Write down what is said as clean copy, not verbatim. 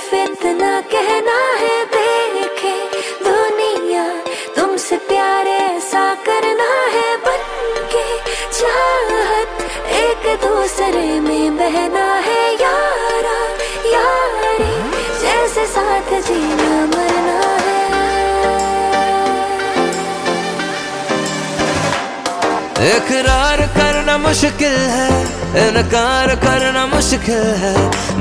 सिर्फ इतना कहना है, देखे दुनिया तुमसे प्यार ऐसा करना है, बनके चाहत एक दूसरे में बहना है, यारा यारी जैसे साथ जीना मरना है। इकरार करना मुश्किल है, इनकार करना मुश्किल है,